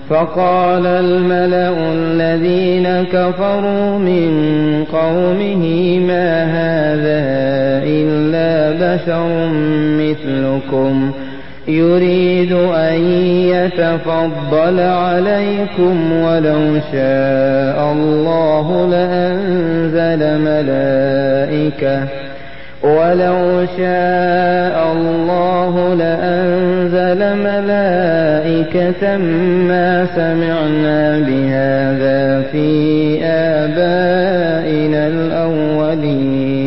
فقال الملأ الذين كفروا من قومه ما هذا إلا بشر مثلكم يريد أن يتفضل عليكم ولو شاء الله لأنزل ملائكة ما سمعنا بهذا في آبائنا الأولين